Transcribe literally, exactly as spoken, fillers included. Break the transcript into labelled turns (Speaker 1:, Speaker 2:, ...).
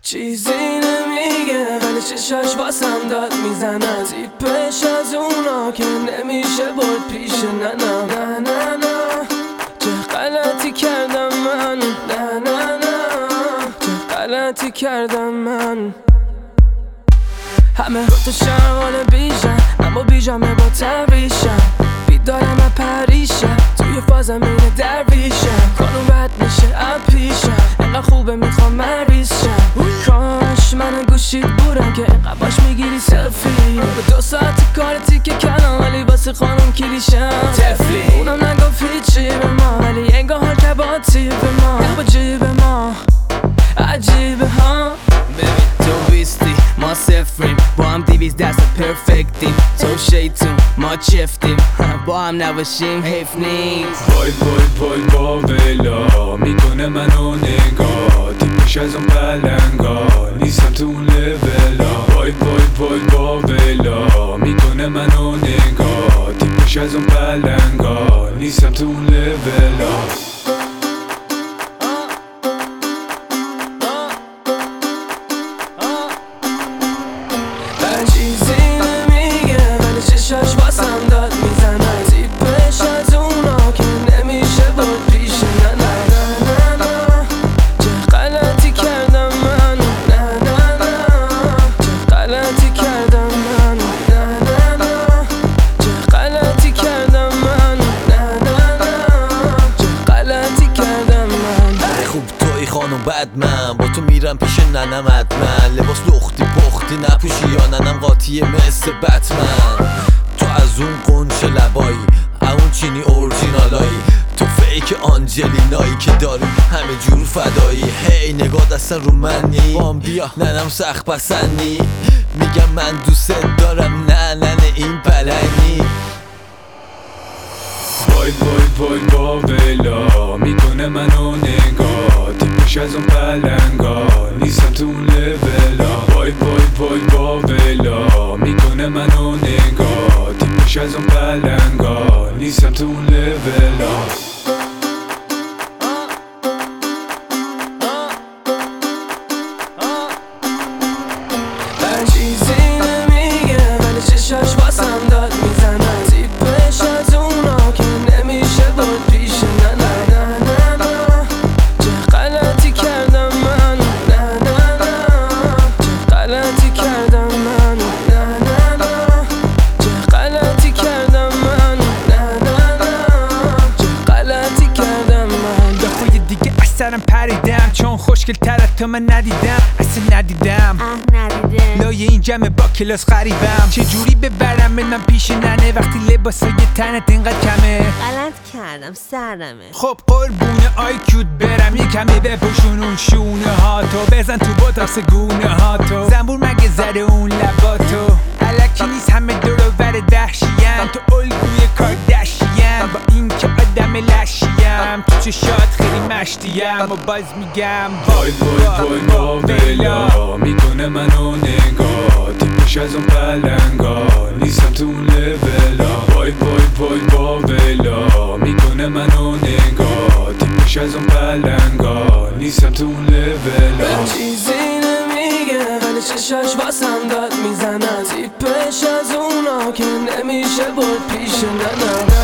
Speaker 1: چیزی نمیگه ولی چشاش واسم داد میزنه، تیپش از اونا که نمیشه برد پیش نه نه نه نه نه. چه غلطی کردم من، نه نه نه، چه غلطی کردم من. همه گفتشم حال بیشم، اما بیجامه با تبریشم، بیدارم و پریشم، توی فازم اینه درویشم. خانوم بد میشه اپیشم، اینقدر خوبه میخوام مریضشم. کاش من گوشید بودم که اینقدر باش میگیری سلفی. به دو ساعت کارتی که کلام ولی واسه خانوم کلیشم تفلی. اونم نگفت هیچی به ما ولی انگار حال که با تیب ما با جیب ما عجیبه ها.
Speaker 2: ببین تو بیستی ما صفریم، با هم دیویز دست پرفکتیم. تو شیطون ما چفتیم، با هم نباشیم حیف نیست.
Speaker 3: وای وای وای با ویلا میکنه منو نگاه، تیپش از اون پلنگا نیستم تو اون لولا. وای وای وای با ویلا میکنه منو نگاه، تیپش از اون پلنگا نیستم تو اون لولا.
Speaker 1: چیزی نمیگه ولی چشاش واسم داد میزنه، تیپش از اونا که نمیشه برد پیش نه نه نه نه نه. چه غلطی کردم من، نه نه نه، چه غلطی کردم من، نه نه نه، چه غلطی کردم من، نه نه نه، چه غلطی کردم من.
Speaker 4: خوب توی خانم بد من با تو میرم پیش ننم حتما، لباس لختی پختی نپوشی یا ننم قاطیه مثل بتمن. تو از اون قنچه لبایی، اون چینی اورجینالایی، تو فیک آنجلینایی که داری همه جور فدایی. هی نگاه دستن رو منی، بام بیا ننم سخت پسندی، میگم من دوست دارم نه ننه این پلنگی.
Speaker 3: وای وای وای با ویلا میکنه منو نگاه، تیپش از اون پلنگا نیستم تو اون لولا. وای وای وای با ویلا میکنه منو نگاه، تیپش از اون پلنگا نیستم تو اون لولا.
Speaker 1: چیزی نمیگه ولی چشاش واسم داد میزنه، تیپش از اونا که نمیشه برد پیش نه نه نه نه نه. چه غلطی کردم من، نه نه نه، چه غلطی کردم من، نه نه نه، چه غلطی کردم من، نه نه نه، چه غلطی کردم من.
Speaker 5: دفعه دیگه اثرم پریدم چون خوشگل تر تو من ندیدم، اصلا ندیدم لایه این جمع با کلاس غریبم. چجوری ببرم بنم پیش ننه وقتی لباسای تنت اینقدر کمه؟
Speaker 6: غلط کردم سرمه.
Speaker 5: خب قربون آیکیوت برم یه کمی بپوشون اون شونه ها تو، بزن تو بوتاکس گونه ها تو، زنبور مگه زده اون لباتو. الکی نیست همه دور و بر دهشیم، تو الگوی کاردشیم با این که آدم لشیم. تو چشات خیلی مشتیم و باز میگم
Speaker 3: وای وای وای با ویلا میکنه منو نگاه، تیپش از اون پلنگا نیستم تو اون لولا. وای وای وای با ویلا میکنه منو نگاه، تیپش از اون پلنگا نیستم تو اون لولا.
Speaker 1: چیزی نمیگه ولی چشاش واسم داد میزنه، تیپش از اونا که نمیشه برد پیش نه نه.